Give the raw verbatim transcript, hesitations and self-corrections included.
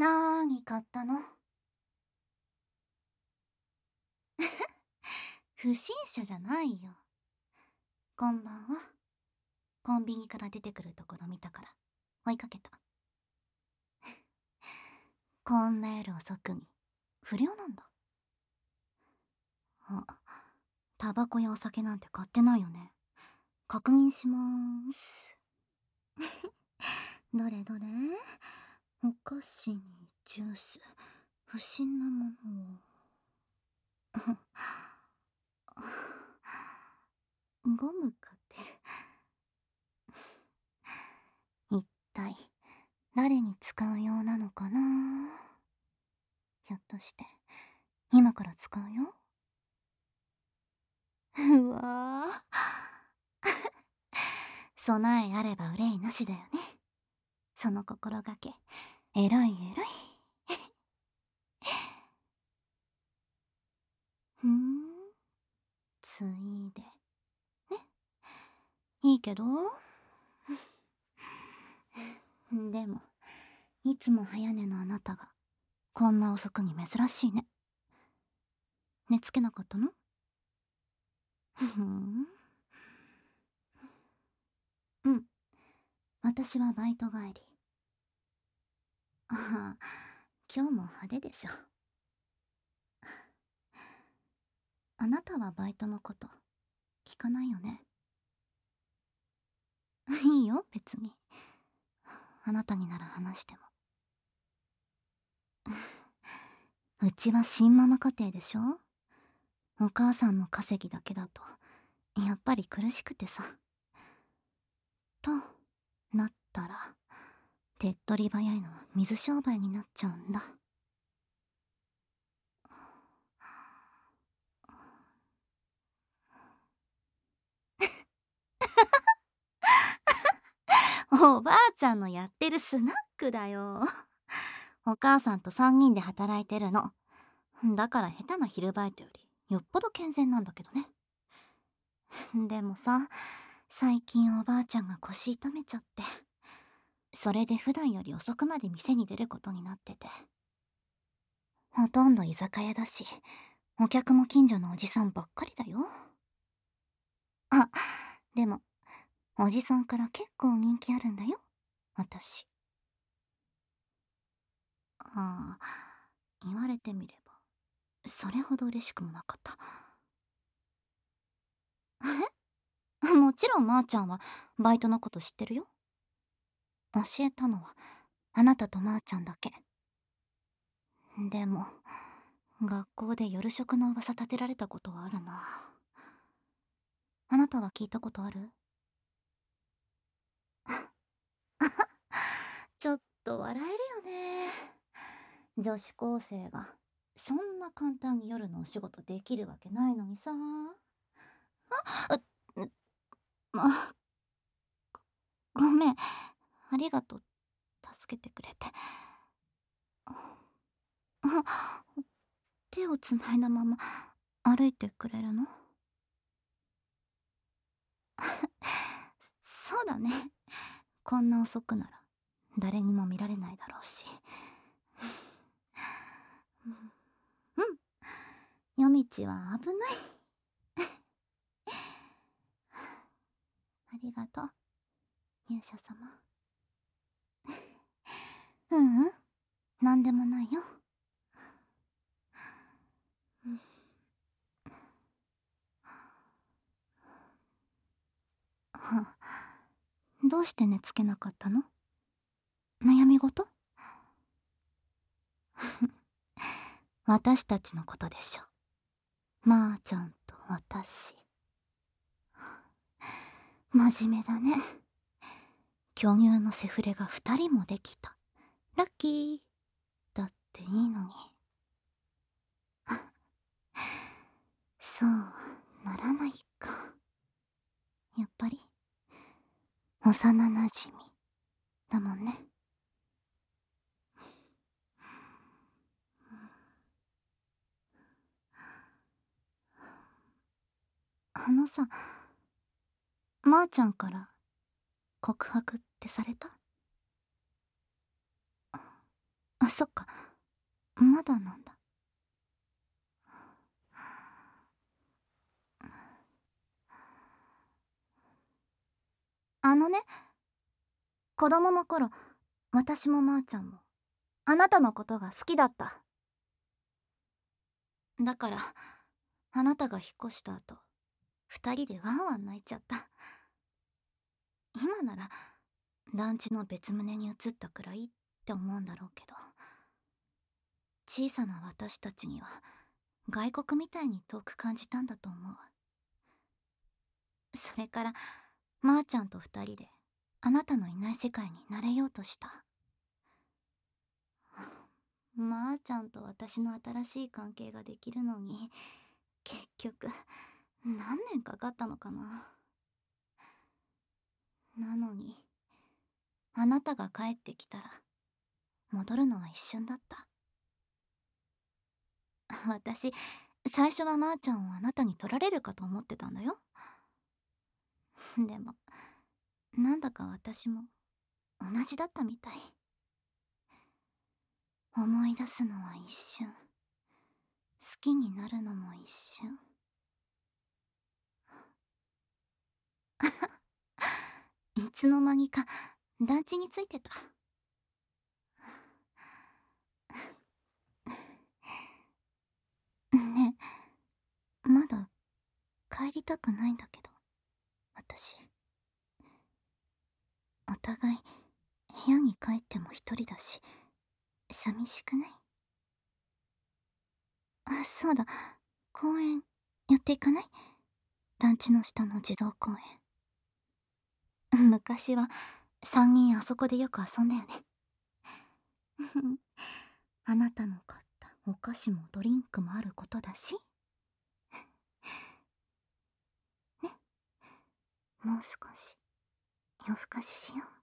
なーに買ったの？不審者じゃないよ。こんばんは。コンビニから出てくるところ見たから追いかけた。こんな夜遅くに不良なんだ。あ、タバコやお酒なんて買ってないよね。確認しまーす。どれどれ。お菓子にジュース、不審なものを。ゴム買ってる。一体誰に使うようなのかな。ひょっとして今から使うよ。うわぁ。備えあれば憂いなしだよね。その心がけ、えらいえらい。ふん、ついで。ね。いいけど。でも、いつも早寝のあなたが、こんな遅くに珍しいね。寝つけなかったの？ふふん。うん。私はバイト帰り。ああ、今日も派手でしょ。あなたはバイトのこと聞かないよね。いいよ、別に。あなたになら話しても。うちは新ママ家庭でしょ。お母さんの稼ぎだけだとやっぱり苦しくてさ。となったら手っ取り早いのは水商売になっちゃうんだ。おばあちゃんのやってるスナックだよ。お母さんとさんにんで働いてるの。だから下手な昼バイトよりよっぽど健全なんだけどね。でもさ、最近おばあちゃんが腰痛めちゃって、それで普段より遅くまで店に出ることになってて。ほとんど居酒屋だし、お客も近所のおじさんばっかりだよ。あ、でも、おじさんから結構人気あるんだよ、私。ああ、言われてみれば、それほど嬉しくもなかった。えもちろんまーちゃんはバイトのこと知ってるよ。教えたのはあなたとまーちゃんだけ。でも、学校で夜食の噂立てられたことはあるな。あなたは聞いたことある？ちょっと笑えるよね。女子高生がそんな簡単に夜のお仕事できるわけないのにさ。あ、うま、ごめん。ありがとう。助けてくれて。あ、手をつないだまま歩いてくれるの？そうだね。こんな遅くなら誰にも見られないだろうし。うん。夜道は危ない。ありがとう、勇者様。ううん、なんでもないよ。はどうして寝つけなかったの？悩み事？私たちのことでしょ。まーちゃんと私。真面目だね。巨乳のセフレが二人もできた。ラッキーだっていいのに。そうならないか。やっぱり幼なじみだもんね。あのさ、まーちゃんから告白ってされた？ そっか、まだなんだ。あのね、子供の頃、私もまーちゃんも、あなたのことが好きだった。だから、あなたが引っ越した後、二人でワンワン泣いちゃった。今なら、団地の別棟に移ったくらいって思うんだろうけど、小さな私たちには、外国みたいに遠く感じたんだと思う。それから、まーちゃんと二人で、あなたのいない世界に慣れようとした。まーちゃんと私の新しい関係ができるのに、結局、何年かかったのかな。なのに、あなたが帰ってきたら、戻るのは一瞬だった。私、最初はまーちゃんをあなたに取られるかと思ってたんだよ。でも、なんだか私も同じだったみたい。思い出すのは一瞬。好きになるのも一瞬。いつの間にか団地についてた。ねえ、まだ帰りたくないんだけど、私。お互い部屋に帰っても一人だし、寂しくない？あ、そうだ、公園寄っていかない？団地の下の児童公園。昔は三人あそこでよく遊んだよね。あなたの買ったお菓子もドリンクもあることだし。ね、もう少し夜更かししよう。